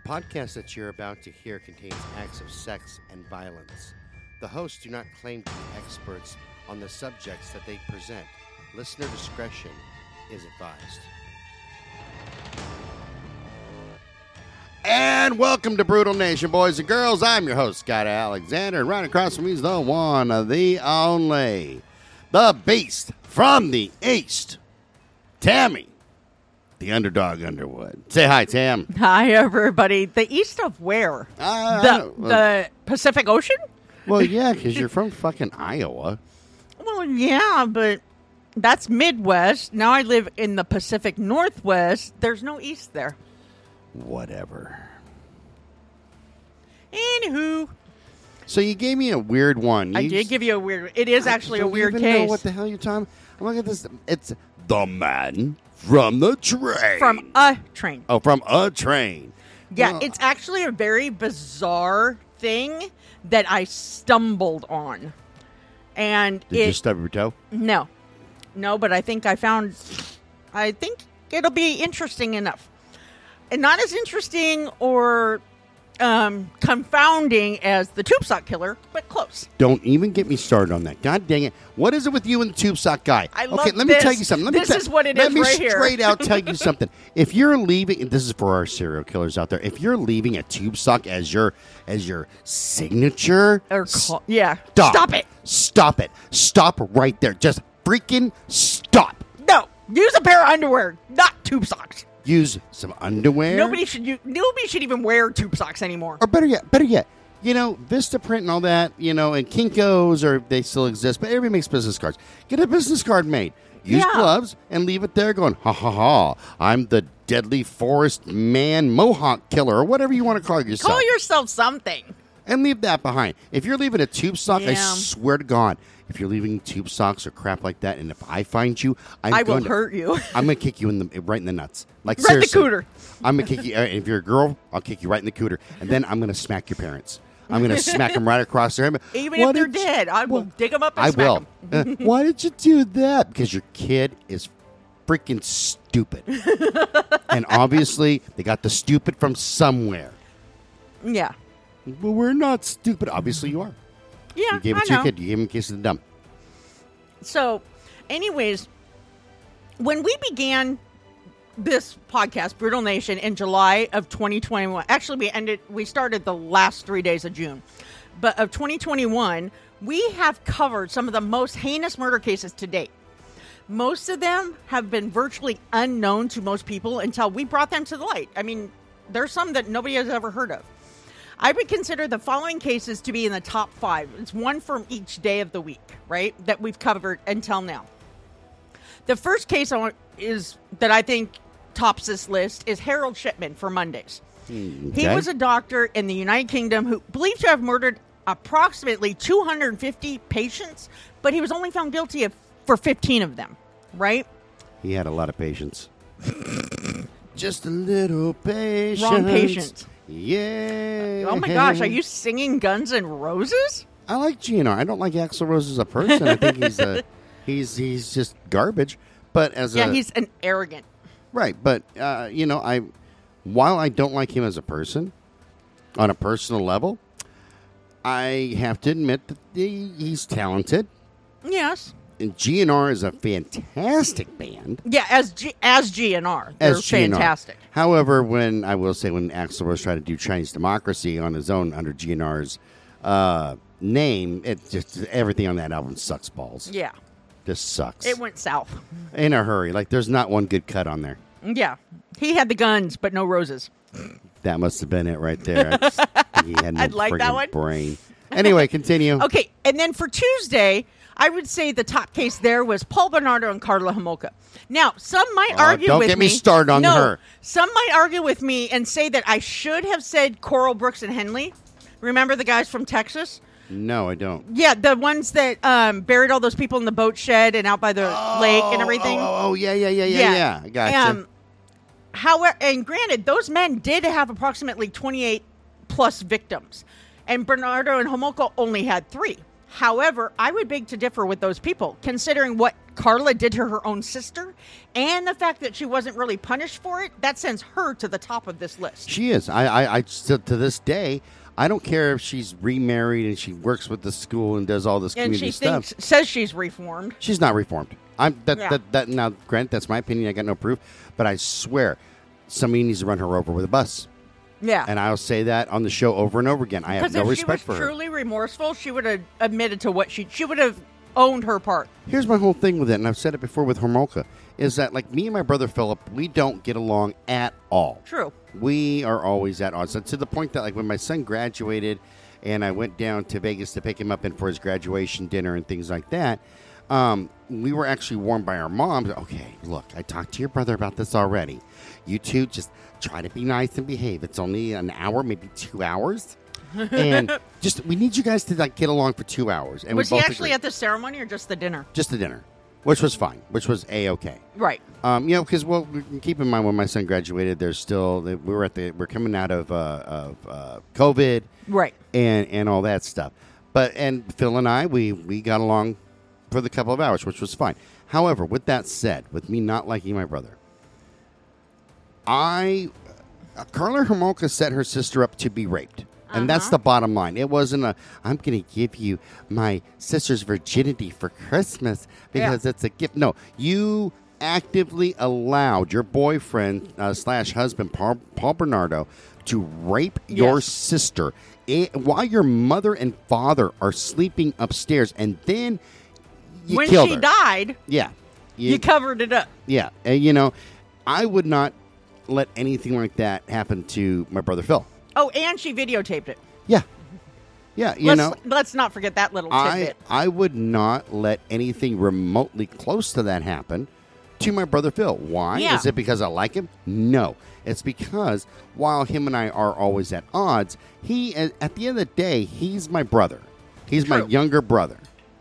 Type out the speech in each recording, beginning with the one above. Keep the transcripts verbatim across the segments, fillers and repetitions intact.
podcast that you're about to hear contains acts of sex and violence. The hosts do not claim to be experts on the subjects that they present. Listener discretion is advised. And welcome to Brutal Nation, boys and girls. I'm your host, Scott Alexander, and right across from me is the one, the only, the beast from the east, Tammy, the underdog Underwood. Say hi, Tam. Hi, everybody. The east of where? Uh, the, well, the Pacific Ocean? well, yeah, because you're from fucking Iowa. Well, yeah, but that's Midwest. Now I live in the Pacific Northwest. There's no east there. Whatever. Anywho. So you gave me a weird one. I You did s- give you a weird... It is actually I a don't weird even case. know what the hell you're talking. I'm looking at this. It's the man from the train. From a train. Oh, from a train. Yeah, Well, it's actually a very bizarre thing that I stumbled on. And Did it... you stub your toe? No. No, but I think I found... I think it'll be interesting enough. And not as interesting or um, confounding as the tube sock killer, but close. Don't even get me started on that. God dang it. What is it with you and the tube sock guy? I okay, love let me this. tell you something. Let This me tell- is what it let is me right here. straight out tell you something. If you're leaving, and this is for our serial killers out there, if you're leaving a tube sock as your as your signature, Or call, yeah. stop. Stop it. Stop it. Stop right there. Just freaking stop. No. Use a pair of underwear, not tube socks. Use some underwear. Nobody should u- nobody should even wear tube socks anymore. Or better yet, better yet, you know, Vistaprint and all that, you know, and Kinko's, or they still exist, but everybody makes business cards. Get a business card made. Use Yeah. gloves and leave it there going, ha ha ha, I'm the deadly forest man Mohawk killer, or whatever you want to call yourself. Call yourself something. and leave that behind. If you're leaving a tube sock, I Yeah. swear to God, if you're leaving tube socks or crap like that, and if I find you, I'm I will going to, hurt you. I'm going to kick you in the right in the nuts. Like Right in the seriously. cooter. I'm going to kick you. uh, If you're a girl, I'll kick you right in the cooter, and then I'm going to smack your parents. I'm going to smack them right across their head. Even Why if they're did you- dead, I will Well, dig them up and I smack will. 'em. Uh, why did you do that? Because your kid is freaking stupid. And obviously, they got the stupid from somewhere. Yeah. But we're not stupid. Obviously, you are. Yeah, You gave I it to your know. kid. You gave him a kiss of the dumb. So, anyways, when we began this podcast, Brutal Nation, in July of twenty twenty-one, actually we ended, we started the last three days of June, but of twenty twenty-one, we have covered some of the most heinous murder cases to date. Most of them have been virtually unknown to most people until we brought them to the light. I mean, there's some that nobody has ever heard of. I would consider the following cases to be in the top five. It's one from each day of the week, right, that we've covered until now. The first case I want is that I think tops this list is Harold Shipman for Mondays. He Okay. was a doctor in the United Kingdom who believed to have murdered approximately two hundred fifty patients, but he was only found guilty of for fifteen of them, right? He had a lot of patience. Just a little patience. Wrong patient. Yeah. Oh my gosh, are you singing Guns N' Roses? I like G N R. I don't like Axl Rose as a person. I think he's a, he's he's just garbage. But as Yeah, a he's an arrogant. right, but uh, you know, I while I don't like him as a person, on a personal level, I have to admit that he, he's talented. Yes. And G N R is a fantastic band. Yeah, as G- as G N R, they're As G N R. fantastic. However, when I will say when Axl Rose tried to do Chinese Democracy on his own under G N R's uh, name, it just everything on that album sucks balls. Yeah, Just sucks. it went south. In a hurry. Like there's not one good cut on there. Yeah, he had the guns, but no roses. That must have been it right there. I just think he had no I'd like that friggin' one. brain. Anyway, continue. Okay, and then for Tuesday, I would say the top case there was Paul Bernardo and Carla Homolka. Now, some might Oh, argue don't with get me started on no, her. Some might argue with me and say that I should have said Coral, Brooks, and Henley. Remember the guys from Texas? No, I don't. Yeah, the ones that um, buried all those people in the boat shed and out by the lake and everything. Oh, oh, oh, yeah, yeah, yeah, yeah, yeah. I got Um, you. however, and granted, those men did have approximately twenty-eight plus victims, and Bernardo and Homolka only had three. However, I would beg to differ with those people, considering what Carla did to her own sister and the fact that she wasn't really punished for it. That sends her to the top of this list. She is. I, I, I still, to this day, I don't care if she's remarried and she works with the school and does all this And community she stuff. thinks, says she's reformed. She's not reformed. I'm that, Yeah. that that now. Grant, that's my opinion. I got no proof, but I swear, somebody needs to run her over with a bus. Yeah. And I'll say that on the show over and over again. I have Because no if respect she for was her. truly remorseful, she would have admitted to what she... She would have owned her part. Here's my whole thing with it, and I've said it before with Homolka, is that, like, me and my brother Philip, we don't get along at all. True. We are always at odds. And to the point that, like, when my son graduated and I went down to Vegas to pick him up in for his graduation dinner and things like that, um, we were actually warned by our moms, okay, look, I talked to your brother about this already. You two just try to be nice and behave. It's only an hour, maybe two hours. And just, we need you guys to, like, get along for two hours. And Was we he both actually agreed. at the ceremony or just the dinner? Just the dinner, which was fine, which was A-okay. Right. Um, you know, because well, we can keep in mind when my son graduated, there's still we were at the we're coming out of uh, of uh, COVID, Right. and and all that stuff. But and Phil and I, we we got along for the couple of hours, which was fine. However, with that said, with me not liking my brother, I uh, Carla Homolka set her sister up to be raped. And that's Uh-huh. the bottom line. It wasn't a, I'm going to give you my sister's virginity for Christmas because Yeah. it's a gift. No, you actively allowed your boyfriend uh, slash husband, Paul, Paul Bernardo, to rape your Yes. sister eh, while your mother and father are sleeping upstairs. And then you when killed she her. died, Yeah. you covered it up. Yeah. And, you know, I would not let anything like that happen to my brother Phil. Oh, and she videotaped it. Yeah. Yeah, you let's, know. let's not forget that little I, tidbit. I would not let anything remotely close to that happen to my brother Phil. Why? Yeah. Is it because I like him? No. It's because while him and I are always at odds, he, at at the end of the day, he's my brother. He's my True. younger brother.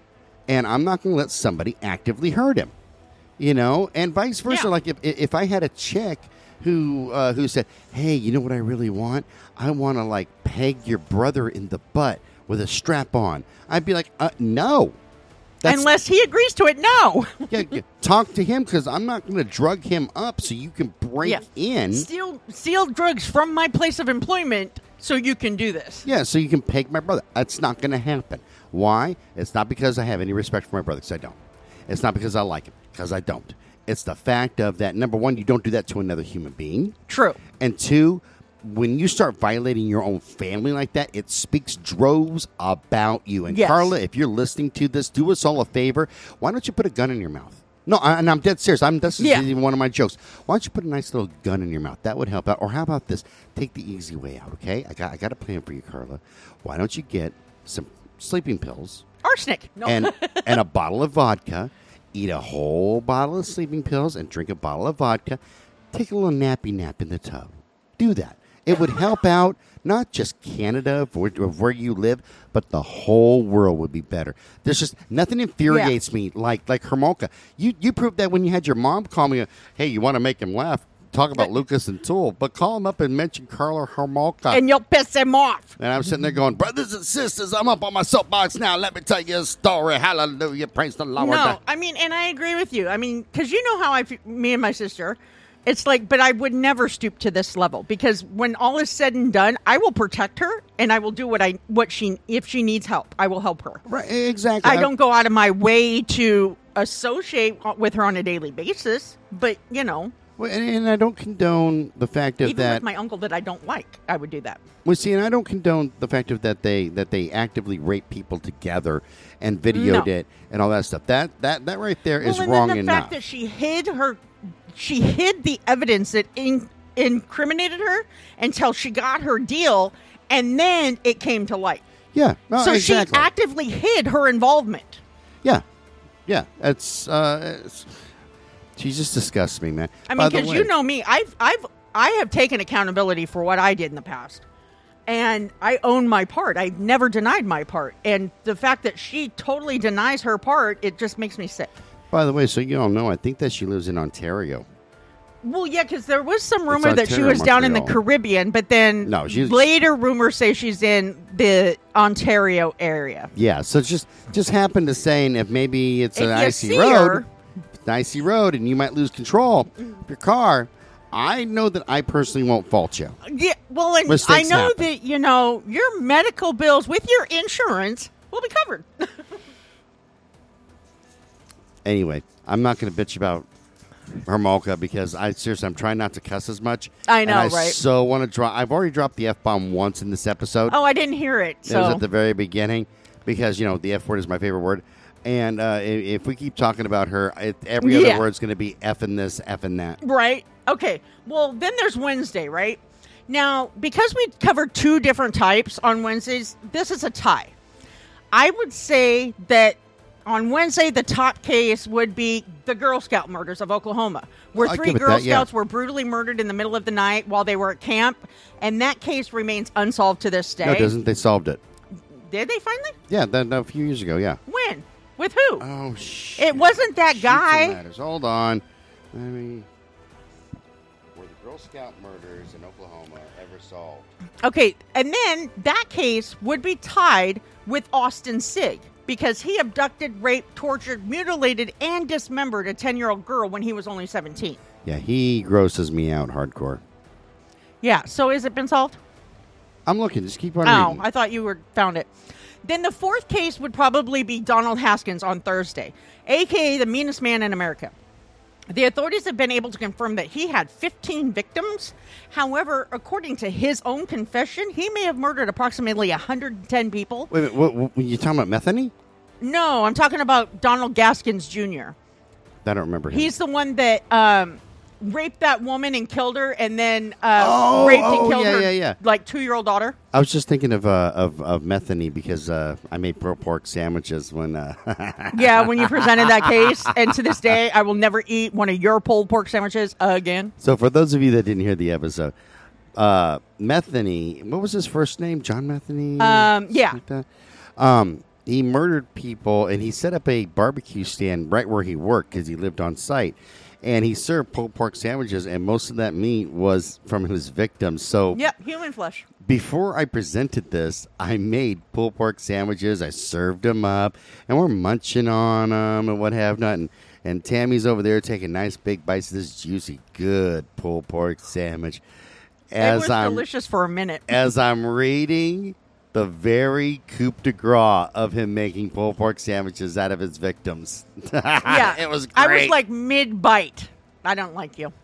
And I'm not going to let somebody actively hurt him. You know? And vice versa. Yeah. Like if, if I had a chick who uh, who said, hey, you know what I really want? I want to, like, peg your brother in the butt with a strap on. I'd be like, uh, no. That's, Unless he agrees to it, no. yeah, yeah, talk to him because I'm not going to drug him up so you can break Yeah. in. Steal, steal drugs from my place of employment so you can do this. Yeah, so you can peg my brother. That's not going to happen. Why? It's not because I have any respect for my brother, because I don't. It's not because I like him, because I don't. It's the fact of that, number one, you don't do that to another human being. True. And two, when you start violating your own family like that, it speaks droves about you. And Yes. Carla, if you're listening to this, do us all a favor. Why don't you put a gun in your mouth? No, I, and I'm dead serious. I'm, this is Yeah. even one of my jokes. Why don't you put a nice little gun in your mouth? That would help out. Or how about this? Take the easy way out, okay? I got, I got a plan for you, Carla. Why don't you get some sleeping pills Arsenic. No. and and a bottle of vodka? Eat a whole bottle of sleeping pills and drink a bottle of vodka. Take a little nappy nap in the tub. Do that. It would help out not just Canada of where, of where you live, but the whole world would be better. There's just nothing infuriates me like like Homolka. You you proved that when you had your mom call me, hey, you want to make him laugh? Talk about Lucas and Tool, but call him up and mention Carla Homolka. and you'll piss him off. And I'm sitting there going, brothers and sisters, I'm up on my soapbox now. Let me tell you a story. Hallelujah. Praise the Lord. No, I mean, and I agree with you. I mean, because you know how I, f- me and my sister, it's like, but I would never stoop to this level because when all is said and done, I will protect her and I will do what I, what she, if she needs help, I will help her. Right, exactly. I don't go out of my way to associate with her on a daily basis, but you know, Well, and, and I don't condone the fact of even that. with my uncle that I don't like, I would do that. Well, see, and I don't condone the fact of that they that they actively rape people together and videoed No. it and all that stuff. That that that right there is well, and wrong then the enough. fact that she hid her, she hid the evidence that in, incriminated her until she got her deal, and then it came to light. yeah, no, so exactly. she actively hid her involvement. yeah, yeah. It's uh, it's, she just disgusts me, man. I By mean, the because way- you know me, I've I've I have taken accountability for what I did in the past, and I own my part. I've never denied my part, and the fact that she totally denies her part, it just makes me sick. By the way, so you all know, I think that she lives in Ontario. Well, yeah, because there was some rumor on that she Tinder was down in the Montreal. Caribbean, but then No, she's- later rumors say she's in the Ontario area. Yeah, so just just happened to saying if maybe it's If an you icy see road, her- an icy road, and you might lose control of your car. I know that I personally won't fault you. Yeah, well, and Mistakes I know happen. that, you know, your medical bills with your insurance will be covered. Anyway, I'm not going to bitch about Hermolka because I seriously I'm trying not to cuss as much. I know, and I right? So want to drop. I've already dropped the F bomb once in this episode. Oh, I didn't hear it. It was So at the very beginning because you know the F word is my favorite word. And uh, if, if we keep talking about her, it, every Yeah. other word's going to be effing this, effing that. Right. Okay. Well, then there's Wednesday, right? Now, because we covered two different types on Wednesdays, this is a tie. I would say that on Wednesday, the top case would be the Girl Scout murders of Oklahoma, where I'll three give it Girl that, yeah. Scouts were brutally murdered in the middle of the night while they were at camp. And that case remains unsolved to this day. No, it doesn't. They solved it. Did they finally? Yeah, that, a few years ago. Yeah. When? With who? Oh shit! It wasn't that Shoots guy. and ladders. Hold on. I mean, were the Girl Scout murders in Oklahoma ever solved? Okay, and then that case would be tied with Austin Sigg because he abducted, raped, tortured, mutilated, and dismembered a ten-year-old girl when he was only seventeen. Yeah, he grosses me out hardcore. Yeah, so has it been solved? I'm looking. Just keep on Oh, reading. I thought you were found it. Then the fourth case would probably be Donald Haskins on Thursday, a k a the meanest man in America. The authorities have been able to confirm that he had fifteen victims. However, according to his own confession, he may have murdered approximately one hundred ten people. Wait a minute. What, what, you talking about Metheny? No, I'm talking about Donald Gaskins Junior I don't remember him. He's the one that um, raped that woman and killed her, and then uh, Oh, raped and oh, killed yeah, her yeah, yeah. like two-year-old daughter. I was just thinking of uh, of, of Metheny because uh, I made pulled pork sandwiches when. Uh, Yeah, when you presented that case, and to this day, I will never eat one of your pulled pork sandwiches again. so for those of you that didn't hear the episode, uh, Metheny, what was his first name? John Metheny? Um, yeah. Something like that? Um, he murdered people, and he set up a barbecue stand right where he worked because he lived on site. And he served pulled pork sandwiches, and most of that meat was from his victims. So Yep, human flesh. before I presented this, I made pulled pork sandwiches. I served them up, and we're munching on them and what have not. And, and Tammy's over there taking nice big bites of this juicy, good pulled pork sandwich. It As was I'm delicious for a minute. as I'm reading the very coup de grace of him making pulled pork sandwiches out of his victims. Yeah, it was great. I was like mid-bite. I don't like you.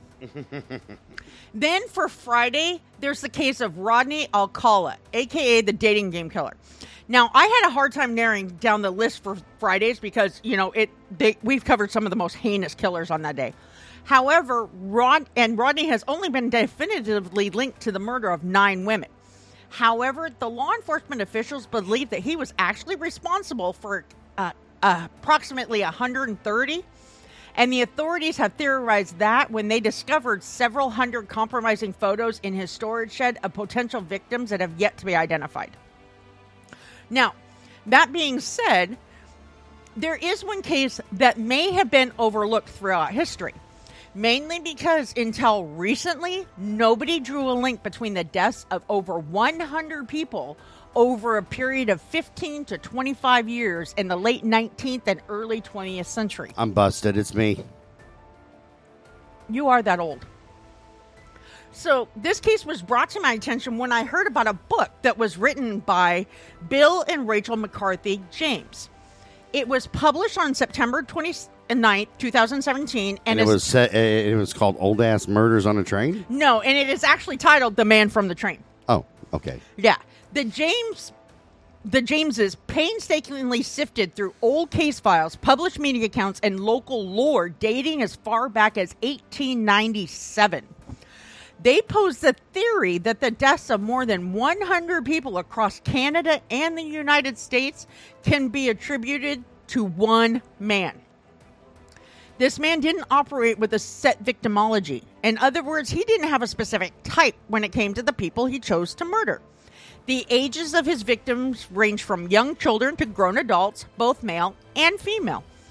Then for Friday, there's the case of Rodney Alcala, a k a the dating game killer. Now, I had a hard time narrowing down the list for Fridays because, you know, it they, we've covered some of the most heinous killers on that day. However, Rod and Rodney has only been definitively linked to the murder of nine women. However, the law enforcement officials believe that he was actually responsible for uh, uh, approximately one hundred thirty. And the authorities have theorized that when they discovered several hundred compromising photos in his storage shed of potential victims that have yet to be identified. Now, that being said, there is one case that may have been overlooked throughout history, mainly because until recently, nobody drew a link between the deaths of over one hundred people over a period of fifteen to twenty-five years in the late nineteenth and early twentieth century. I'm busted. It's me. You are that old. So this case was brought to my attention when I heard about a book that was written by Bill and Rachel McCarthy James. It was published on September twenty-ninth, twenty seventeen. And, And, it is- was set, it was called Old Ass Murders on a Train? No, and it is actually titled The Man from the Train. Oh, okay. Yeah. The James the Jameses painstakingly sifted through old case files, published media accounts, and local lore dating as far back as eighteen ninety-seven. They posed the theory that the deaths of more than one hundred people across Canada and the United States can be attributed to one man. This man didn't operate with a set victimology. In other words, he didn't have a specific type when it came to the people he chose to murder. The ages of his victims range from young children to grown adults, both male and female.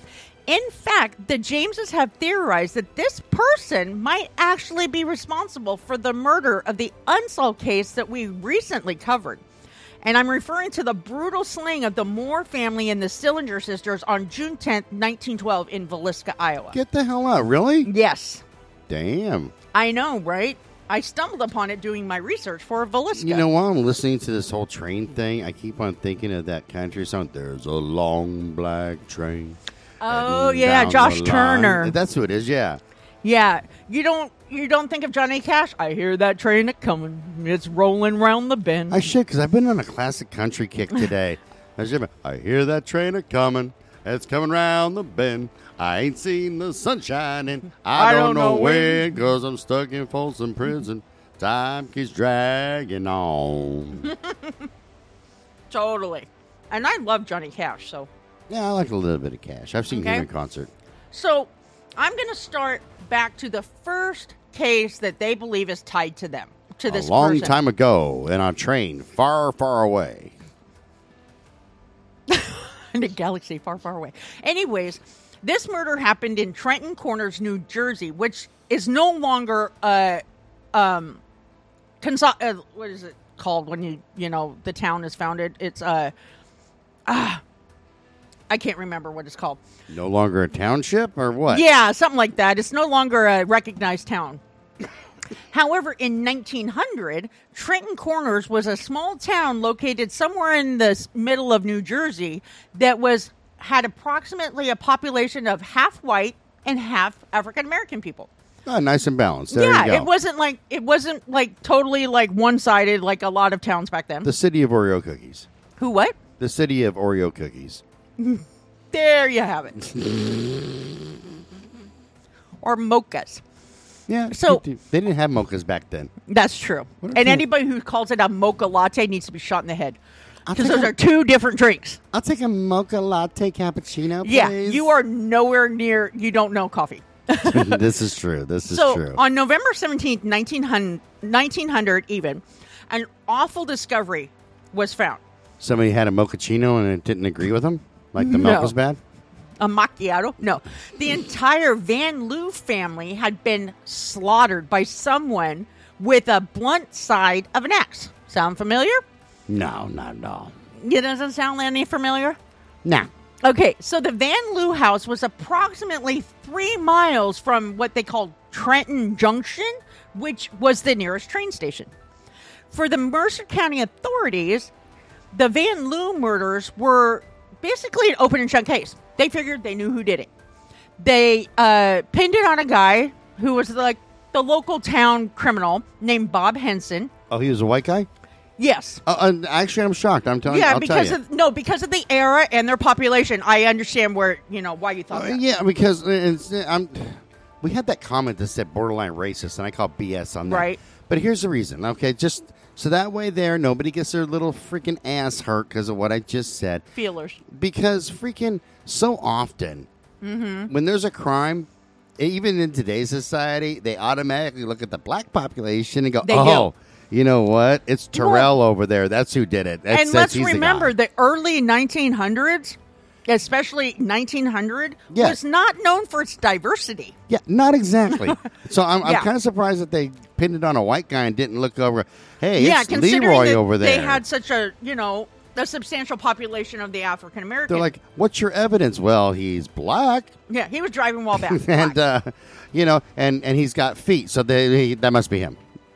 In fact, the Jameses have theorized that this person might actually be responsible for the murder of the unsolved case that we recently covered. And I'm referring to the brutal slaying of the Moore family and the Sillinger sisters on June tenth, nineteen twelve in Villisca, Iowa. Get the hell out. Really? Yes. Damn. I know, right? I stumbled upon it doing my research for Villisca. You know, while I'm listening to this whole train thing, I keep on thinking of that country song, There's a Long Black Train. Oh, heading yeah, down Josh the Turner. line. That's who it is, yeah. Yeah, you don't you don't think of Johnny Cash? I hear that train a coming. It's rolling round the bend. I should, because I've been on a classic country kick today. I should. I hear that train a coming. It's coming round the bend. I ain't seen the sun shining. I, I don't, don't know know when, because I'm stuck in Folsom Prison. Time keeps dragging on. Totally. And I love Johnny Cash, so. Yeah, I like a little bit of Cash. I've seen Okay. him in concert. So, I'm going to start back to the first case that they believe is tied to them, to this a long person. time ago, in a train far, far away. In a galaxy far, far away. Anyways, this murder happened in Trenton Corners, New Jersey, which is no longer uh, um, conso- uh what is it called when you you know the town is founded? It's uh, ah, I can't remember what it's called. No longer a township, or what? Yeah, something like that. It's no longer a recognized town. However, in nineteen hundred, Trenton Corners was a small town located somewhere in the s- middle of New Jersey that was had approximately a population of half white and half African American people. Oh, nice and balanced. There yeah, you go. it wasn't like it wasn't like totally like one-sided like a lot of towns back then. The city of Oreo cookies. Who what? The city of Oreo cookies. There you have it. Or mochas. Yeah. So- they they didn't have mochas back then. That's true. What if And you- anybody who calls it a mocha latte needs to be shot in the head. I'll Because take those a- are two different drinks. I'll take a mocha latte cappuccino, please. Yeah, you are nowhere near, you don't know coffee. This is true. This is so true. on November seventeenth, nineteen hundred, nineteen hundred even, an awful discovery was found. Somebody had a mochaccino and it didn't agree with them? Like the milk No. was bad? A macchiato? No. The entire Van Loo family had been slaughtered by someone with a blunt side of an axe. Sound familiar? No, not at all. It doesn't sound any familiar? No. Okay, so the Van Loo house was approximately three miles from what they called Trenton Junction, which was the nearest train station. For the Mercer County authorities, the Van Loo murders were basically an open and shut case. They figured they knew who did it. They uh, pinned it on a guy who was like the local town criminal named Bob Henson. Oh, he was a white guy? Yes. Uh, uh, actually, I'm shocked. I'm telling Yeah, I'll because tell you. of no, because of the era and their population. I understand where you know why you thought Uh, that. yeah, because it's, I'm, we had that comment that said borderline racist, and I call B S on that. Right. But here's the reason, okay? Just so that way there, nobody gets their little freaking ass hurt because of what I just said. Feelers. Because freaking so often, Mm-hmm. when there's a crime, even in today's society, they automatically look at the black population and go, They oh, do. you know what? It's Terrell over there. That's who did it. That's, And that's, let's he's the remember guy. the early nineteen hundreds, especially nineteen hundred, Yeah. was not known for its diversity. Yeah, not exactly. So I'm, I'm Yeah. kind of surprised that they pinned it on a white guy and didn't look over. Hey, yeah, it's considering Leroy that over there. they had such a, you know, a substantial population of the African American. They're like, what's your evidence? Well, he's black, yeah, he was driving while back. and uh, you know, and and he's got feet, so they, he, that must be him.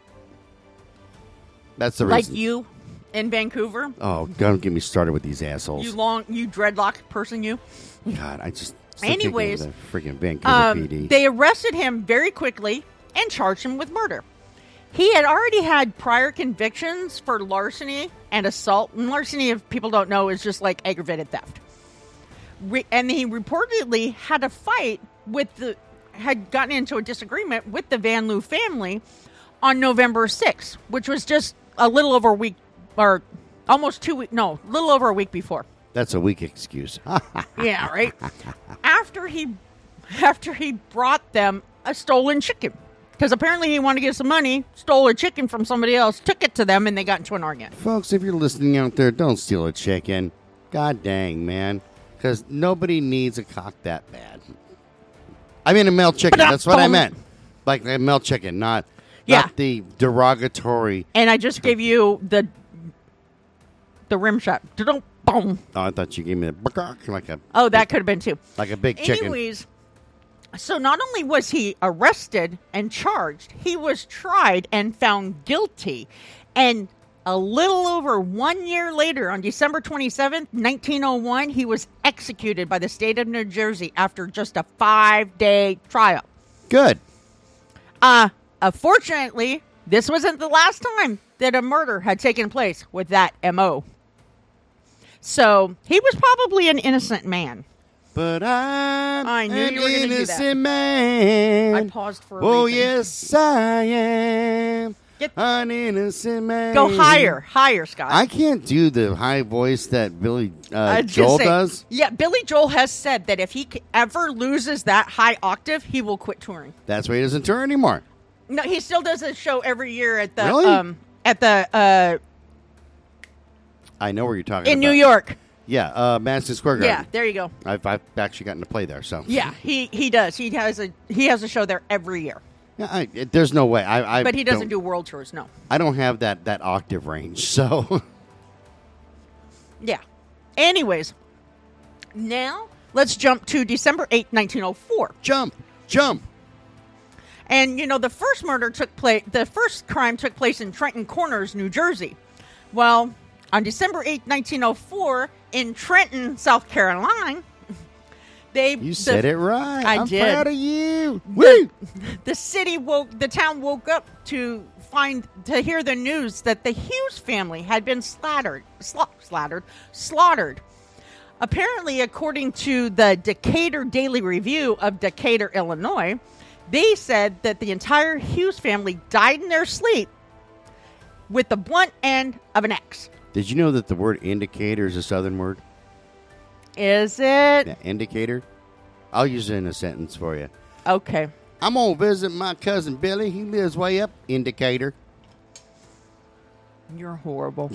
That's the like reason. you in Vancouver, Oh, don't get me started with these assholes. you long, you dreadlock person, you. God, I just. still thinking of Anyways, the freaking Vancouver Um, P D. they arrested him very quickly and charged him with murder. He had already had prior convictions for larceny and assault. And larceny, if people don't know, is just like aggravated theft. Re- and he reportedly had a fight with the, had gotten into a disagreement with the Van Loo family on November sixth, which was just a little over a week, or almost two weeks, no, a little over a week before. That's a weak excuse. Yeah, right. After he, after he brought them a stolen chicken, because apparently he wanted to get some money, stole a chicken from somebody else, took it to them, and they got into an argument. Folks, if you're listening out there, don't steal a chicken. God dang, man. Because nobody needs a cock that bad. I mean a male chicken. That's what I meant. Like a male chicken, not, Yeah. not the derogatory. And I just gave you the the rim shot. Da-dum, boom. Oh, I thought you gave me the like a Oh, that could have been too. like a big chicken. Anyways, so not only was he arrested and charged, he was tried and found guilty. And a little over one year later, on December twenty-seventh, nineteen oh one, he was executed by the state of New Jersey after just a five-day trial. Good. Uh, unfortunately, this wasn't the last time that a murder had taken place with that M O. So he was probably an innocent man. But I'm I knew an you were gonna do that. innocent man. I paused for a Oh, reason. yes, I am Get- an innocent man. Go higher, higher, Scott. I can't do the high voice that Billy uh, I was gonna Joel say, does. Yeah, Billy Joel has said that if he c- ever loses that high octave, he will quit touring. That's why he doesn't tour anymore. No, he still does a show every year at the Really? um at the uh I know where you're talking in about. New York. Yeah, uh, Madison Square Garden. Yeah, there you go. I've, I've actually gotten to play there, so. Yeah, he he does. He has a he has a show there every year. Yeah, I, it, there's no way. I, I But he doesn't don't- do world tours, no. I don't have that, that octave range, so. Yeah. Anyways, now let's jump to December eighth, nineteen oh four. jump, jump. And, you know, the first murder took place, the first crime took place in Trenton Corners, New Jersey. Well, on December eighth, nineteen oh four, in Trenton, South Carolina, they... You said it right. I I'm did. proud of you. Woo! The city woke, the town woke up to find, to hear the news that the Hughes family had been slaughtered, sla- slaughtered, slaughtered. Apparently, according to the Decatur Daily Review of Decatur, Illinois, they said that the entire Hughes family died in their sleep with the blunt end of an axe. Did you know that the word indicator is a southern word? Is it? Yeah, indicator. I'll use it in a sentence for you. Okay. I'm going to visit my cousin Billy. He lives way up indicator. You're horrible.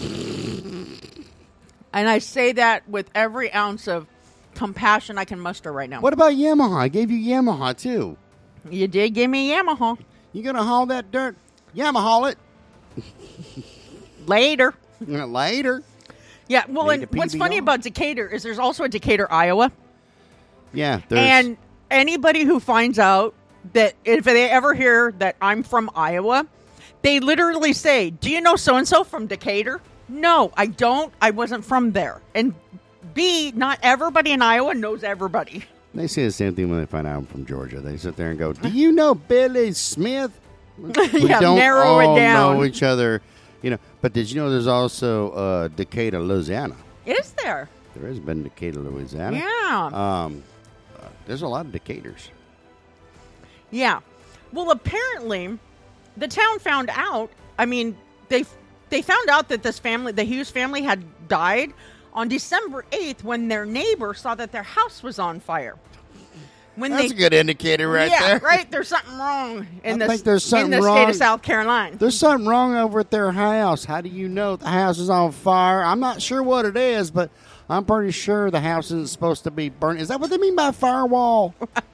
And I say that with every ounce of compassion I can muster right now. What about Yamaha? I gave you Yamaha, too. You did give me Yamaha. You going to haul that dirt? Yamaha it. Later. Later. Yeah, well, Made and a what's P B R. funny about Decatur is there's also a Decatur, Iowa. Yeah. There's, And anybody who finds out that if they ever hear that I'm from Iowa, they literally say, do you know so-and-so from Decatur? No, I don't. I wasn't from there. And B, not everybody in Iowa knows everybody. they say the same thing when they find out I'm from Georgia. They sit there and go, do you know Billy Smith? We Yeah, don't narrow it all down. know each other. You know, but did you know there's also uh, Decatur, Louisiana? Is there? There has been Decatur, Louisiana. Yeah. Um, uh, there's a lot of Decaturs. Yeah. Well, apparently, the town found out. I mean, they they found out that this family, the Hughes family, had died on December eighth when their neighbor saw that their house was on fire. When That's they, a good indicator right yeah, there. right. There's something wrong in I the think there's something in the state wrong. of South Carolina. There's something wrong over at their house. How do you know the house is on fire? I'm not sure what it is, but I'm pretty sure the house isn't supposed to be burnt. Is that what they mean by firewall?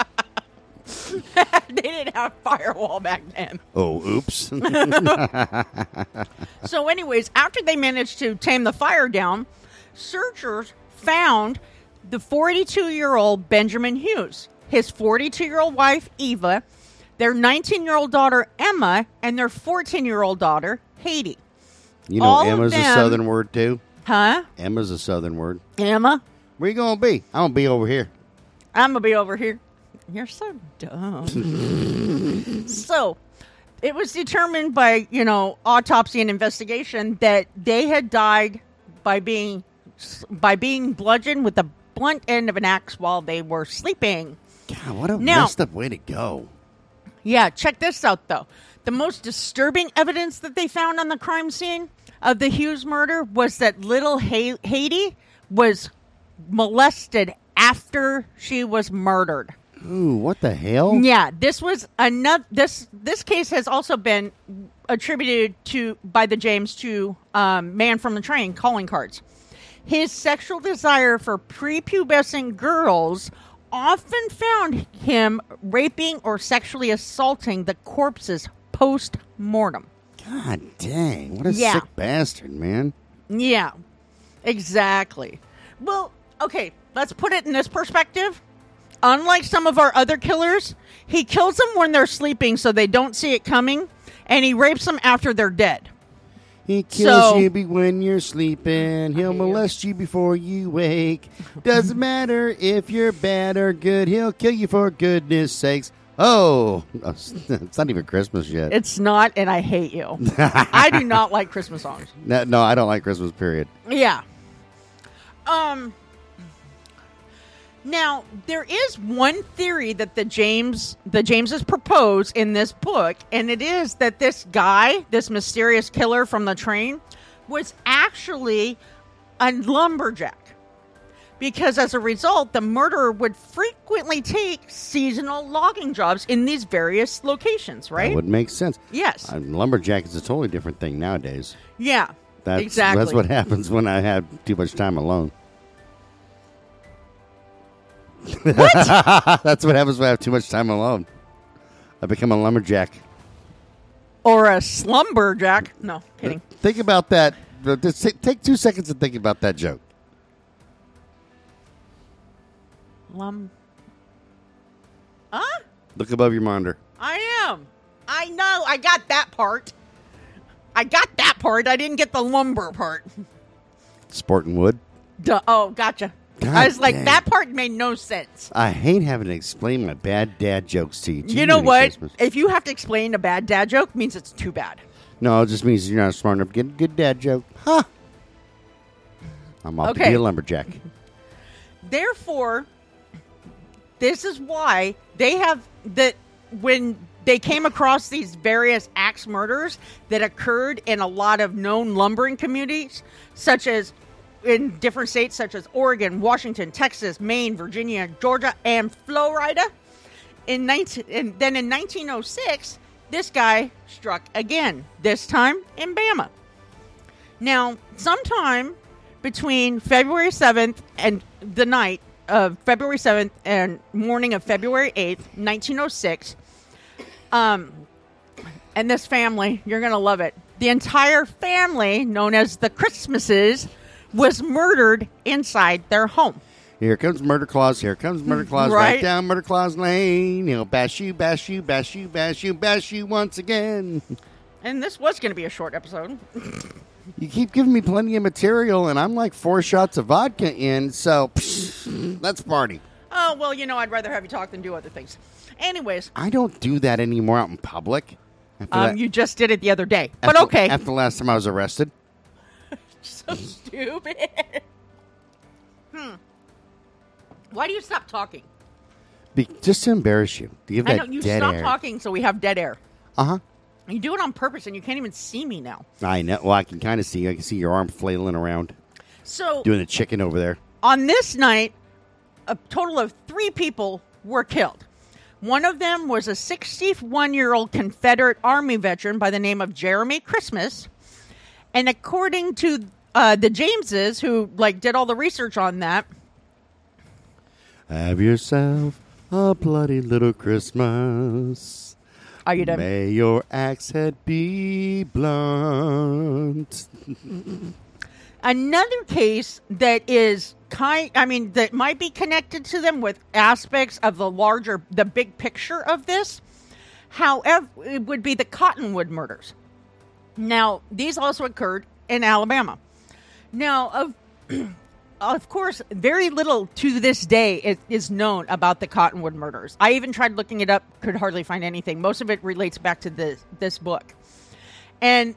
They didn't have firewall back then. Oh, oops. So, anyways, after they managed to tame the fire down, searchers found the forty-two-year-old Benjamin Hughes, his forty-two-year-old wife, Eva, their nineteen-year-old daughter, Emma, and their fourteen-year-old daughter, Haiti. You know, All of Emma's a them- southern word, too. Huh? Emma's a southern word. Emma? Where you going to be? I'm going to be over here. I'm going to be over here. You're so dumb. So, it was determined by, you know, autopsy and investigation that they had died by being by being bludgeoned with the blunt end of an axe while they were sleeping. God, what a Now- messed up way to go. Yeah, check this out, though. The most disturbing evidence that they found on the crime scene of the Hughes murder was that little ha- Haiti was molested after she was murdered. Ooh, what the hell? Yeah, this was another. This this case has also been attributed to by the James to um, Man from the Train calling cards. His sexual desire for prepubescent girls often found him raping or sexually assaulting the corpses post-mortem. God dang. What a Yeah. sick bastard, man. Yeah, exactly. Well, okay, let's put it in this perspective. Unlike some of our other killers, he kills them when they're sleeping so they don't see it coming, and he rapes them after they're dead. He kills So- you be- when you're sleeping. He'll hate you. molest you before you wake. Doesn't matter if you're bad or good. He'll kill you for goodness sakes. Oh, it's not even Christmas yet. It's not, and I hate you. I do not like Christmas songs. No, no, I don't like Christmas, period. Yeah. Um. Now, there is one theory that the James the Jameses propose in this book, and it is that this guy, this mysterious killer from the train, was actually a lumberjack. Because as a result, the murderer would frequently take seasonal logging jobs in these various locations, right? That would make sense. Yes. Uh, lumberjack is a totally different thing nowadays. Yeah. That's, exactly. That's what happens when I have too much time alone. What? That's what happens when I have too much time alone. I become a lumberjack. Or a slumberjack. No, kidding. Think about that. Just take, take two seconds to think about that joke. Lum. Huh? Look above your monitor. I am. I know. I got that part. I got that part. I didn't get the lumber part. Sporting wood. Duh. Oh, gotcha. God I was like, dang. that part made no sense. I hate having to explain my bad dad jokes to you. Gee, You know Merry what? Christmas. If you have to explain a bad dad joke, it means it's too bad. No, it just means you're not smart enough to get a good dad joke. Huh. I'm off to Okay. be a lumberjack. Therefore, this is why they have that when they came across these various axe murders that occurred in a lot of known lumbering communities, such as in different states such as Oregon, Washington, Texas, Maine, Virginia, Georgia, and Florida. In nineteen, and then in nineteen oh six, this guy struck again, this time in Bama. Now, sometime between February seventh and the night of February seventh and morning of February eighth, nineteen oh six, um, and this family, you're going to love it. The entire family, known as the Christmases, was murdered inside their home. Here comes Murder Claus. Here comes Murder Claus. Right, Right. down Murder Claus Lane. He'll bash you, bash you, bash you, bash you, bash you once again. And this was going to be a short episode. You keep giving me plenty of material, and I'm like four shots of vodka in, so psh, let's party. Oh, well, you know, I'd rather have you talk than do other things. Anyways, I don't do that anymore out in public. After um, that- you just did it the other day. But after- okay. After the last time I was arrested. So stupid. hmm. Why do you stop talking? Be, just to embarrass you. To give I that know you dead stop air. talking so we have dead air. Uh-huh. You do it on purpose and you can't even see me now. I know. Well, I can kind of see you. I can see your arm flailing around, So doing the chicken over there. on this night, a total of three people were killed. One of them was a sixty-one-year-old Confederate Army veteran by the name of Jeremy Christmas. And according to uh, the Jameses, who like did all the research on that, Have yourself a bloody little Christmas. are you done? May your axe head be blunt. Another case that is kind, I mean, that might be connected to them with aspects of the larger, the big picture of this. However, it would be the Cottonwood murders. Now, these also occurred in Alabama. Now, of of course, very little to this day is, is known about the Cottonwood murders. I even tried looking it up, could hardly find anything. Most of it relates back to this this book, and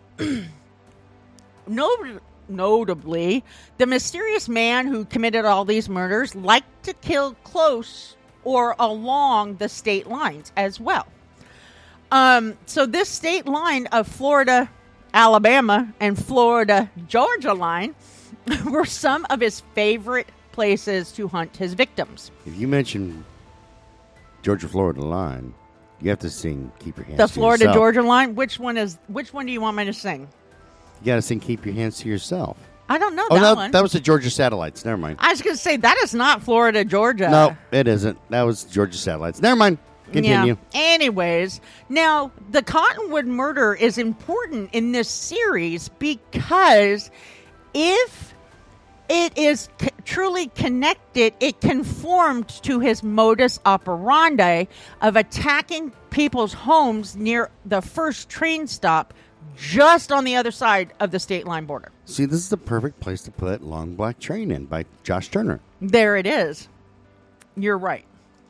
no. Notably, the mysterious man who committed all these murders liked to kill close or along the state lines as well. Um, so this state line of Florida, Alabama, and Florida, Georgia line were some of his favorite places to hunt his victims. If you mention Georgia, Florida line, you have to sing Keep Your Hands The to Florida, Yourself. Georgia line. Which one is? Which one do you want me to sing? You got to sing Keep Your Hands to Yourself. I don't know Oh, that no, one. that was the Georgia Satellites. Never mind. I was going to say, that is not Florida, Georgia. No, it isn't. That was Georgia Satellites. Never mind. Continue. Yeah. Anyways, now the Cottonwood murder is important in this series because if it is c- truly connected, it conformed to his modus operandi of attacking people's homes near the first train stop just on the other side of the state line border. See, this is the perfect place to put Long Black Train in by Josh Turner. There it is. You're right.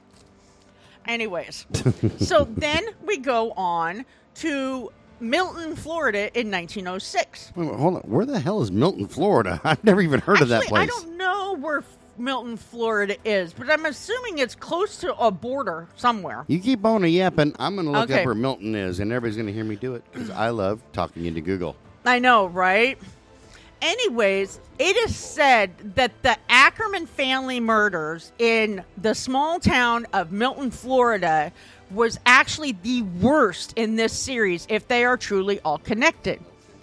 Anyways, so then we go on to Milton, Florida in nineteen oh six. Wait, wait, hold on. Where the hell is Milton, Florida? I've never even heard Actually, of that place. I don't know where Milton, Florida is, but I'm assuming it's close to a border somewhere. You keep on a yapping. I'm going to look Okay. up where Milton is, and everybody's going to hear me do it because I love talking into Google. I know, right? Anyways, it is said that the Ackerman family murders in the small town of Milton, Florida, was actually the worst in this series if they are truly all connected.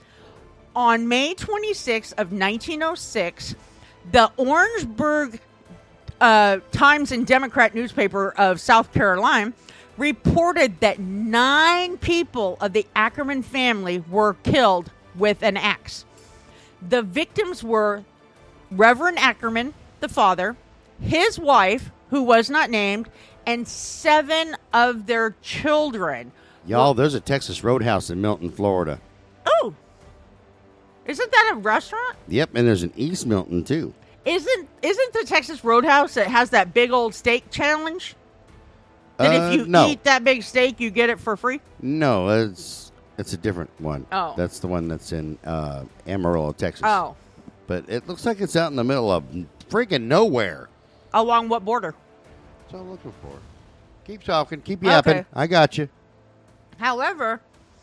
On May twenty-sixth of nineteen oh six, the Orangeburg uh, Times and Democrat newspaper of South Carolina reported that nine people of the Ackerman family were killed with an axe. The victims were Reverend Ackerman, the father, his wife, who was not named, and seven of their children. Y'all, there's a Texas Roadhouse in Milton, Florida. Oh, isn't that a restaurant? Yep, and there's an East Milton, too. Isn't isn't the Texas Roadhouse that has that big old steak challenge? That Uh, if you no. eat that big steak, you get it for free? No, it's it's a different one. Oh. That's the one that's in uh, Amarillo, Texas. Oh, But it looks like it's out in the middle of freaking nowhere. along what border? That's what I'm looking for. Keep talking. Keep yapping. Okay. I got you. However,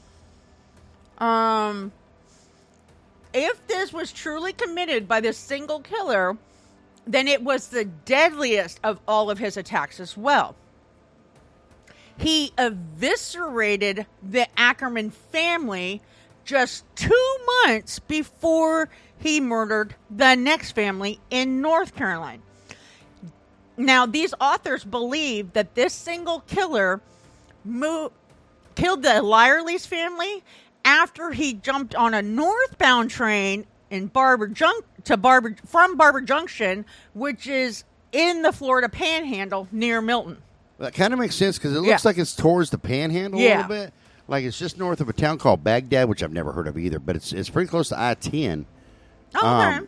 um, if this was truly committed by this single killer, then it was the deadliest of all of his attacks as well. He eviscerated the Ackerman family just two months before he murdered the next family in North Carolina. Now, these authors believe that this single killer moved, killed the Lyerly's family after he jumped on a northbound train in Barber Junk to Barber from Barber Junction, which is in the Florida Panhandle near Milton. That kind of makes sense because it looks Yeah. like it's towards the Panhandle a Yeah. little bit. Like it's just north of a town called Baghdad, which I've never heard of either, but it's it's pretty close to I ten. Oh, okay. Um,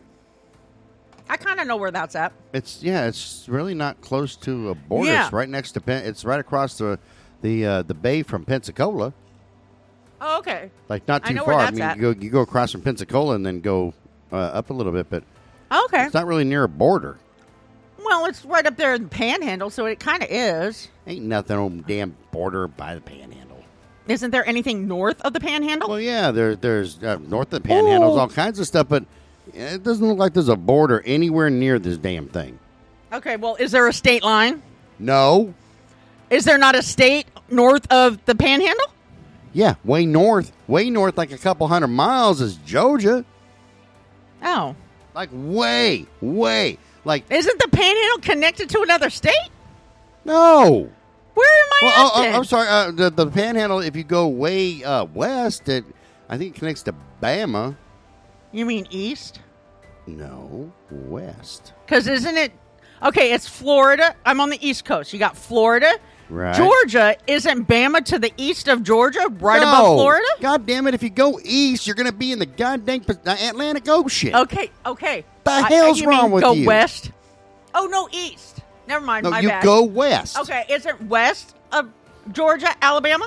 I kind of know where that's at. It's yeah, it's really not close to a border. Yeah. It's right next to Pen- it's right across the the uh, the bay from Pensacola. Oh, okay. Like not I too know far. where I that's mean, at. you go you go across from Pensacola and then go uh, up a little bit, but Okay. it's not really near a border. Well, it's right up there in the Panhandle, so it kind of is. Ain't nothing on damn border by the Panhandle. Isn't there anything north of the Panhandle? Well, yeah, there there's uh, north of the Panhandle, Ooh. all kinds of stuff, but it doesn't look like there's a border anywhere near this damn thing. Okay, well, is there a state line? No. Is there not a state north of the Panhandle? Yeah, way north, way north, like a couple hundred miles is Georgia. Oh. Like way, way, like Isn't the Panhandle connected to another state? no. Where am I Well, at oh, oh, then? I'm sorry. Uh, the the Panhandle, if you go way uh, west, it I think it connects to Bama. You mean east? No, west. Because isn't it... Okay, it's Florida. I'm on the East Coast. You got Florida. Right. Georgia. Isn't Bama to the east of Georgia, right No. above Florida? God damn it! If you go east, you're going to be in the goddamn Pa- uh, Atlantic Ocean. Okay, okay. The I- hell's you wrong mean with go you? west? Oh, no, east. Never mind, No, my you bad. go west. Okay, isn't west of Georgia, Alabama?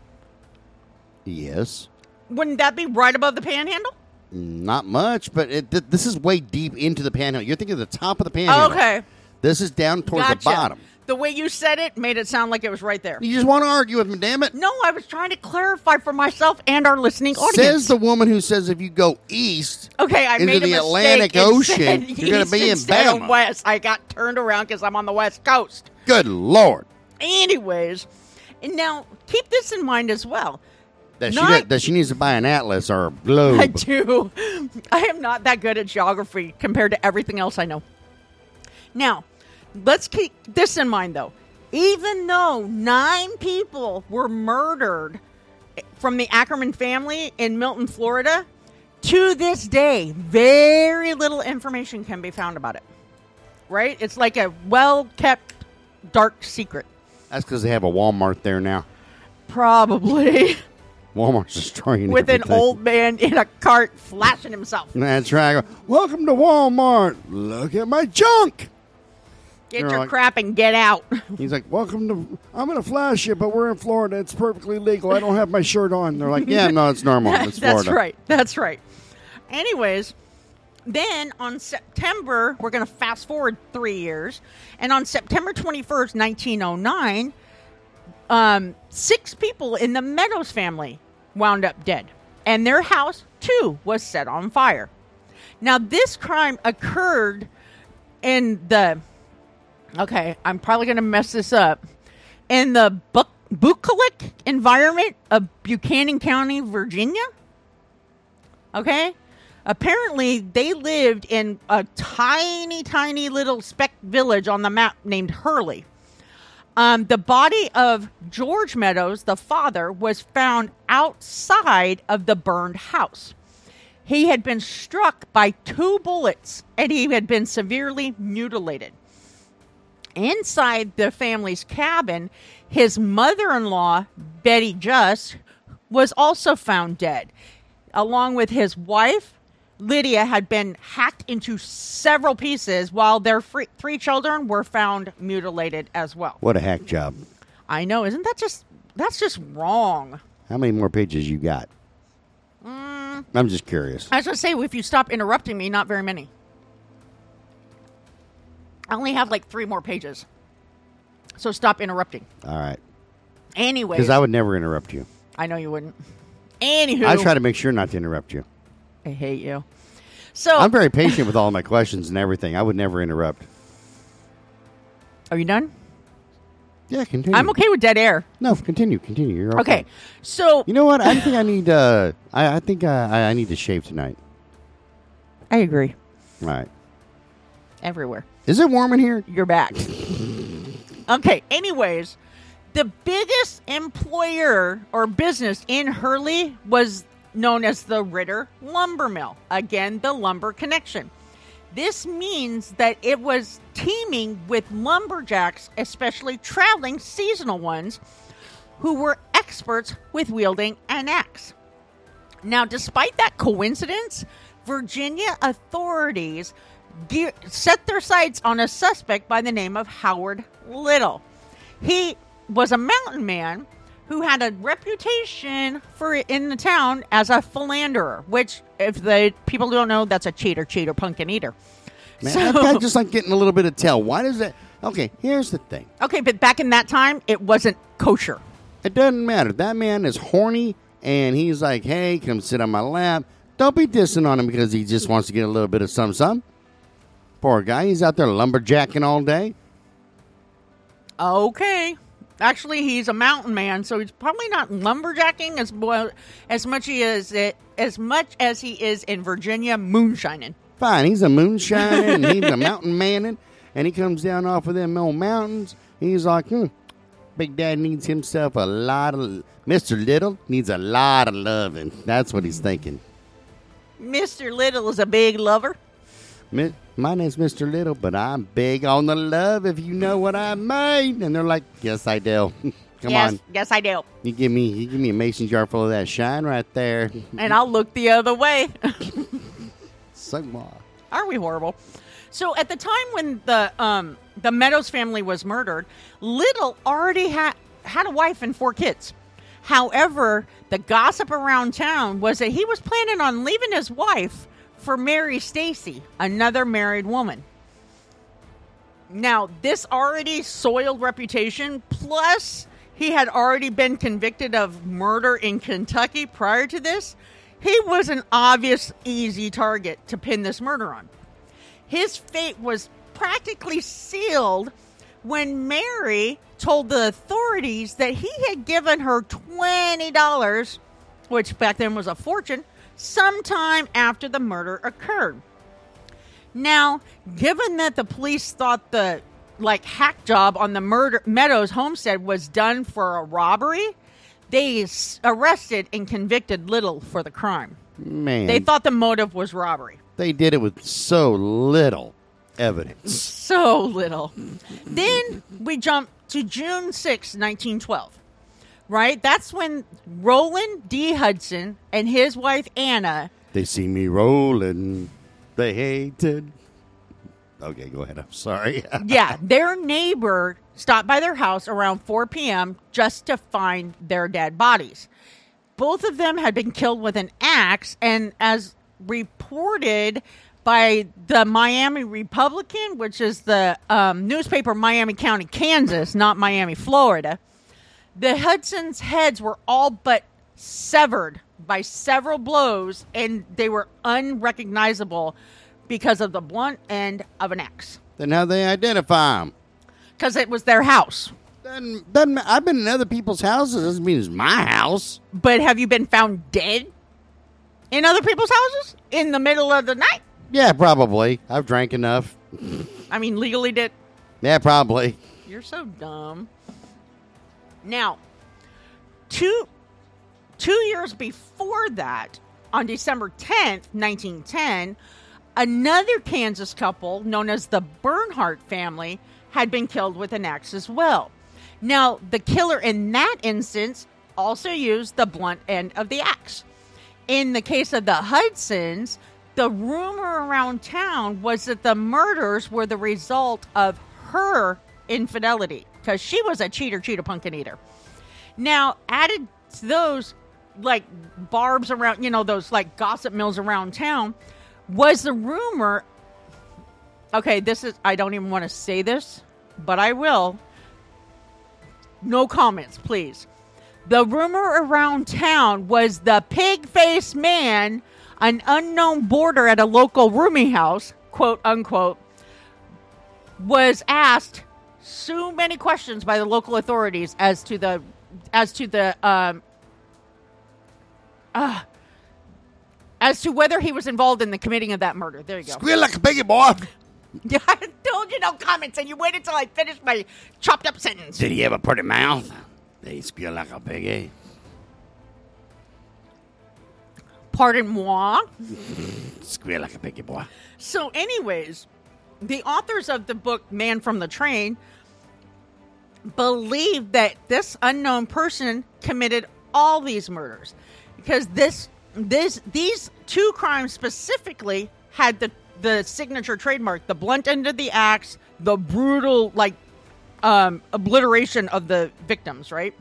Yes. Wouldn't that be right above the Panhandle? Not much, but it, th- this is way deep into the Panhandle. You're thinking of the top of the Panhandle. Okay. This is down towards Gotcha. the bottom. The way you said it made it sound like it was right there. You just want to argue with me, damn it. No, I was trying to clarify for myself and our listening audience. Says the woman who says if you go east okay, I into made a the mistake Atlantic and Ocean, said you're going east to be in instead of Bama. west. I got turned around because I'm on the west coast. Good Lord. Anyways, and now keep this in mind as well. That she, Not- that, that she needs to buy an atlas or a globe. I do. I am not that good at geography compared to everything else I know. Now, let's keep this in mind, though. Even though nine people were murdered from the Ackerman family in Milton, Florida, to this day, very little information can be found about it. Right? It's like a well-kept, dark secret. That's because they have a Walmart there now. Probably. Walmart's destroying With everything. an old man in a cart flashing himself. That's right. I go, welcome to Walmart. Look at my junk. Get You're your like- crap and get out. He's like, welcome to, I'm going to flash you, but we're in Florida. It's perfectly legal. I don't have my shirt on. They're like, yeah, no, it's normal. It's Florida. That's right. That's right. Anyways, then on September, we're going to fast forward three years. And on September twenty-first, nineteen oh nine, um, six people in the Meadows family wound up dead. And their house, too, was set on fire. Now, this crime occurred in the... Okay, I'm probably going to mess this up. In the Bu- Bucolic environment of Buchanan County, Virginia. Okay? Apparently, they lived in a tiny, tiny little speck village on the map named Hurley. Um, the body of George Meadows, the father, was found outside of the burned house. He had been struck by two bullets, and he had been severely mutilated. Inside the family's cabin, his mother-in-law, Betty Just, was also found dead. Along with his wife, Lydia, had been hacked into several pieces, while their free, three children were found mutilated as well. What a hack job. I know, isn't that just, that's just wrong. How many more pages you got? Mm, I'm just curious. I was going to say, if you stop interrupting me, not very many. I only have like three more pages. So stop interrupting. All right. Anyways. Because I would never interrupt you. I know you wouldn't. Anywho. I try to make sure not to interrupt you. I hate you. So. I'm very patient with all my questions and everything. I would never interrupt. Are you done? Yeah, continue. I'm okay with dead air. No, continue, continue. You're okay. Okay. So. You know what? I think I need. Uh, I, I think uh, I, I need to shave tonight. I agree. All right. Everywhere. Is it warm in here? You're back. Okay. Anyways, the biggest employer or business in Hurley was known as the Ritter Lumber Mill. Again, the lumber connection. This means that it was teeming with lumberjacks, especially traveling seasonal ones, who were experts with wielding an axe. Now, despite that coincidence, Virginia authorities ge- set their sights on a suspect by the name of Howard Little. He was a mountain man who had a reputation for in the town as a philanderer, which, if the people don't know, that's a cheater, cheater, pumpkin eater. Man, So- that guy just like getting a little bit of tail. Why does that? Okay, here's the thing. Okay, but back in that time, it wasn't kosher. It doesn't matter. That man is horny, and he's like, hey, come sit on my lap. Don't be dissing on him because he just wants to get a little bit of some some. Poor guy. He's out there lumberjacking all day. Okay. Actually, he's a mountain man, so he's probably not lumberjacking as well, as much he is it as much as he is in Virginia moonshining. Fine, he's a moonshiner, and he's a mountain manning, and he comes down off of them old mountains. He's like, hmm, Big Dad needs himself a lot of... Mister Little needs a lot of loving. That's what he's thinking. Mister Little is a big lover. Mi- My name's Mister Little, but I'm big on the love, if you know what I mean. And they're like, yes, I do. Come yes, on. yes, I do. You give me you give me a mason jar full of that shine right there. And I'll look the other way. So much. Are we horrible? So at the time when the um, the Meadows family was murdered, Little already had had a wife and four kids. However, the gossip around town was that he was planning on leaving his wife for Mary Stacy, another married woman. Now, this already soiled reputation, plus he had already been convicted of murder in Kentucky prior to this. He was an obvious, easy target to pin this murder on. His fate was practically sealed when Mary told the authorities that he had given her twenty dollars which back then was a fortune, sometime after the murder occurred. Now, given that the police thought the like hack job on the murder Meadows homestead was done for a robbery, they s- arrested and convicted Little for the crime. Man. They thought the motive was robbery. They did it with so little evidence. So little. Then we jump to June sixth, nineteen twelve. Right? That's when Roland D. Hudson and his wife Anna. They see me rolling. They hated. Okay, go ahead. I'm sorry. Yeah, their neighbor stopped by their house around four p.m. just to find their dead bodies. Both of them had been killed with an axe, and as reported by the Miami Republican, which is the um, newspaper Miami County, Kansas, not Miami, Florida, the Hudson's heads were all but severed by several blows, and they were unrecognizable because of the blunt end of an axe. Then how they identify them? Because it was their house. Doesn't, doesn't, I've been in other people's houses. Doesn't mean it's my house. But have you been found dead in other people's houses in the middle of the night? Yeah, probably. I've drank enough. I mean, legally did. Yeah, probably. You're so dumb. Now, two two years before that, on December tenth, nineteen ten, another Kansas couple known as the Bernhardt family had been killed with an axe as well. Now, the killer in that instance also used the blunt end of the axe. In the case of the Hudsons, the rumor around town was that the murders were the result of her infidelity, because she was a cheater, cheater, pumpkin eater. Now, added to those, like, barbs around, you know, those, like, gossip mills around town, was the rumor, okay, this is, I don't even want to say this, but I will. No comments, please. The rumor around town was the pig-faced man, an unknown boarder at a local rooming house, quote unquote, was asked so many questions by the local authorities as to the as to the um uh, as to whether he was involved in the committing of that murder. There you go. Squeal like a piggy, boy. Yeah, I told you no comments, and you waited until I finished my chopped up sentence. Did he have a pretty mouth? Did he squeal like a piggy? Pardon moi. Squeal like a piggy, boy. So, anyways, the authors of the book Man from the Train believe that this unknown person committed all these murders, because this this these two crimes specifically had the the signature trademark, the blunt end of the axe, the brutal, like, um, obliteration of the victims, right?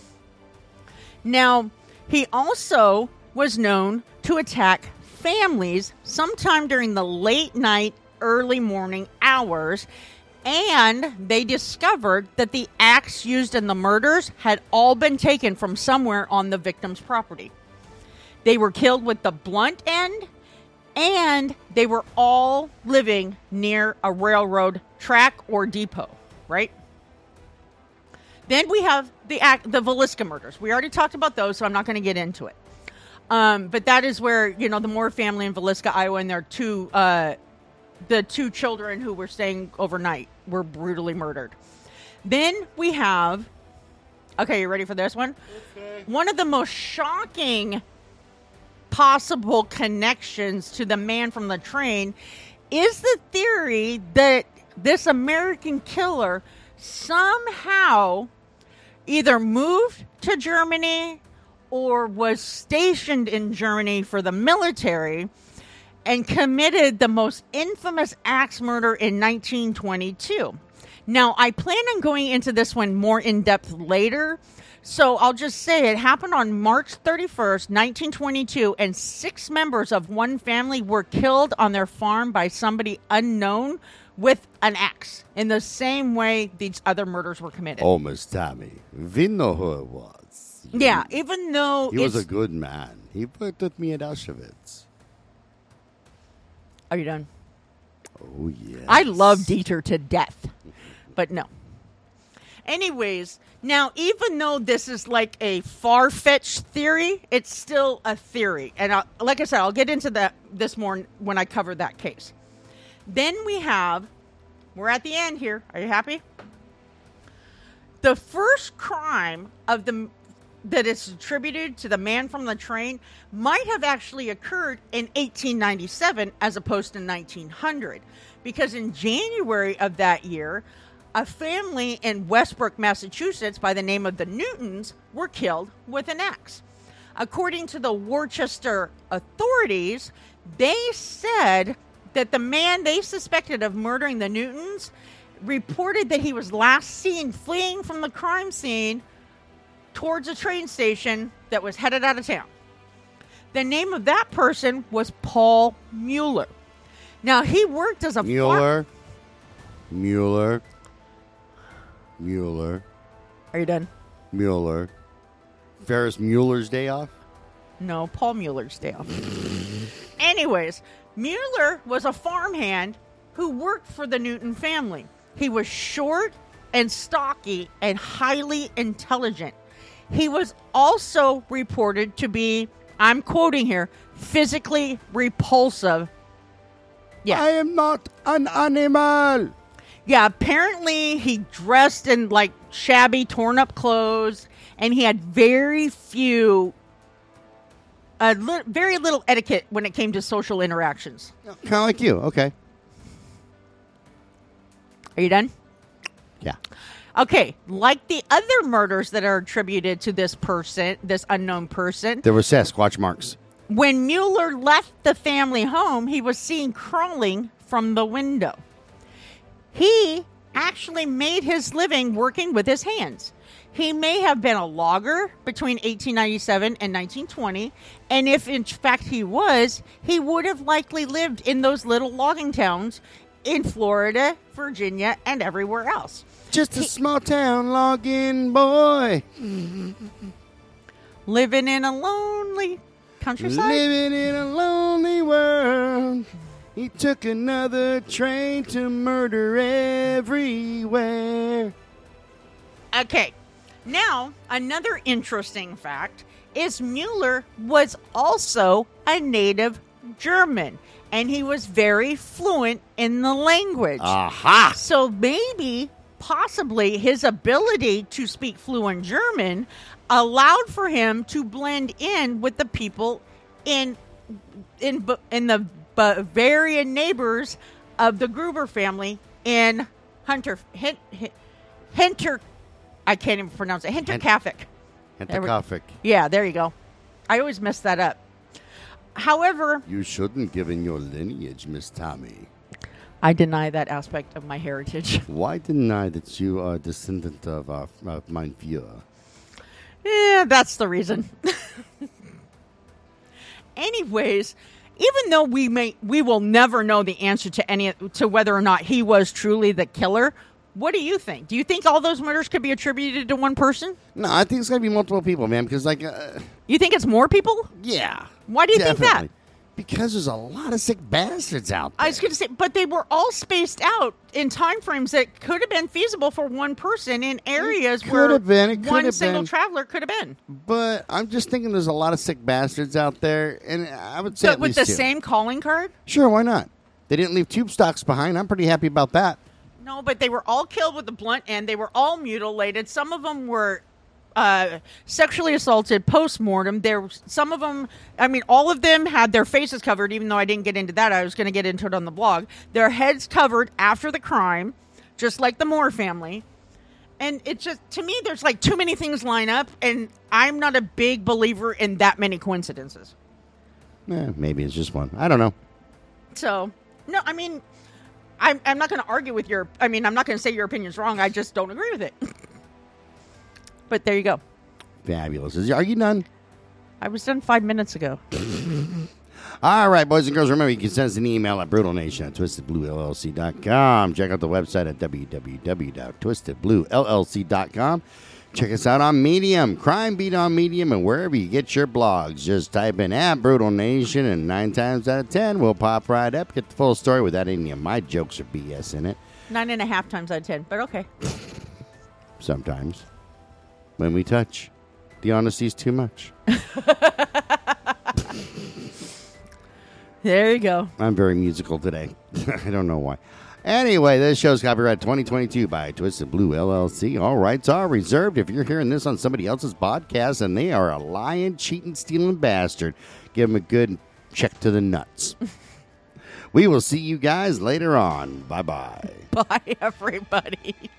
Now, he also was known to attack families sometime during the late night, early morning hours, and they discovered that the axe used in the murders had all been taken from somewhere on the victim's property. They were killed with the blunt end, and they were all living near a railroad track or depot, right? Then we have the act, the Villisca murders. We already talked about those, so I'm not going to get into it. Um, but that is where, you know, the Moore family in Villisca, Iowa, and their two, uh, the two children who were staying overnight were brutally murdered. Then we have, okay, you ready for this one? Okay. One of the most shocking possible connections to the Man from the Train is the theory that this American killer somehow either moved to Germany or was stationed in Germany for the military and committed the most infamous axe murder in nineteen twenty-two. Now, I plan on going into this one more in depth later, so I'll just say it happened on March thirty-first, nineteen twenty-two, and six members of one family were killed on their farm by somebody unknown with an axe, in the same way these other murders were committed. Oh, Miss Tammy, we know who it was. He, yeah, even though he was a good man. He worked with me at Auschwitz. Are you done? Oh, yes. I love Dieter to death, but no. Anyways, now, even though this is like a far-fetched theory, it's still a theory. And I, like I said, I'll get into that this more when I cover that case. Then we have, we're at the end here. Are you happy? The first crime of the that is attributed to the man from the train might have actually occurred in eighteen ninety-seven as opposed to nineteen hundred. Because in January of that year, a family in Westbrook, Massachusetts, by the name of the Newtons, were killed with an axe. According to the Worcester authorities, they said that the man they suspected of murdering the Newtons reported that he was last seen fleeing from the crime scene towards a train station that was headed out of town. The name of that person was Paul Mueller. Now, he worked as a Mueller. Far- Mueller. Mueller. Are you done? Mueller. Ferris Mueller's day off? No, Paul Mueller's day off. Anyways, Mueller was a farmhand who worked for the Newton family. He was short and stocky and highly intelligent. He was also reported to be, I'm quoting here, physically repulsive. Yeah. I am not an animal. Yeah, apparently he dressed in like shabby, torn up clothes, and he had very few, uh, li- very little etiquette when it came to social interactions. Kind of like you. Okay. Are you done? Yeah. Okay, like the other murders that are attributed to this person, this unknown person. There were Sasquatch marks. When Mueller left the family home, he was seen crawling from the window. He actually made his living working with his hands. He may have been a logger between eighteen ninety-seven and nineteen twenty, and if in fact he was, he would have likely lived in those little logging towns in Florida, Virginia, and everywhere else. Just a he, small town logging boy. Living in a lonely countryside. Living in a lonely world. He took another train to murder everywhere. Okay. Now, another interesting fact is Mueller was also a native German, and he was very fluent in the language. Aha! So maybe, possibly, his ability to speak fluent German allowed for him to blend in with the people in in in the Bavarian neighbors of the Gruber family in Hunter Hinter. I can't even pronounce it. Hinterkaifeck. Hinterkaifeck. Yeah, there you go. I always mess that up. However, you shouldn't give in your lineage, Miss Tommy. I deny that aspect of my heritage. Why deny that you are a descendant of, uh, of mein Führer? Yeah, that's the reason. Anyways, even though we may, we will never know the answer to any to whether or not he was truly the killer. What do you think? Do you think all those murders could be attributed to one person? No, I think it's going to be multiple people, man, because, like... Uh, you think it's more people? Yeah. Why do you definitely. think that? Because there's a lot of sick bastards out there. I was going to say, but they were all spaced out in time frames that could have been feasible for one person in areas could where have been. It could one have single been. traveler could have been. But I'm just thinking there's a lot of sick bastards out there, and I would say So at with least the two. same calling card? Sure, why not? They didn't leave tube stocks behind. I'm pretty happy about that. No, but they were all killed with a blunt end. They were all mutilated. Some of them were uh, sexually assaulted post-mortem. There, some of them, I mean, all of them had their faces covered, even though I didn't get into that. I was going to get into it on the blog. Their heads covered after the crime, just like the Moore family. And it just, to me, there's like too many things line up, and I'm not a big believer in that many coincidences. Eh, maybe it's just one. I don't know. So, no, I mean... I'm, I'm not going to argue with your... I mean, I'm not going to say your opinion's wrong. I just don't agree with it. But there you go. Fabulous. Is, are you done? I was done five minutes ago. All right, boys and girls, remember you can send us an email at brutalnation at twisted blue l l c dot com. Check out the website at w w w dot twisted blue l l c dot com. Check us out on Medium, Crime Beat on Medium, and wherever you get your blogs. Just type in at Brutal Nation, and nine times out of ten, we'll pop right up, get the full story without any of my jokes or B S in it. Nine and a half times out of ten, but okay. sometimes. When we touch, the honesty's too much. There you go. I'm very musical today. I don't know why. Anyway, this show's copyright twenty twenty-two by Twisted Blue L L C. All rights are reserved. If you're hearing this on somebody else's podcast and they are a lying, cheating, stealing bastard, give them a good check to the nuts. We will see you guys later on. Bye-bye. Bye, everybody.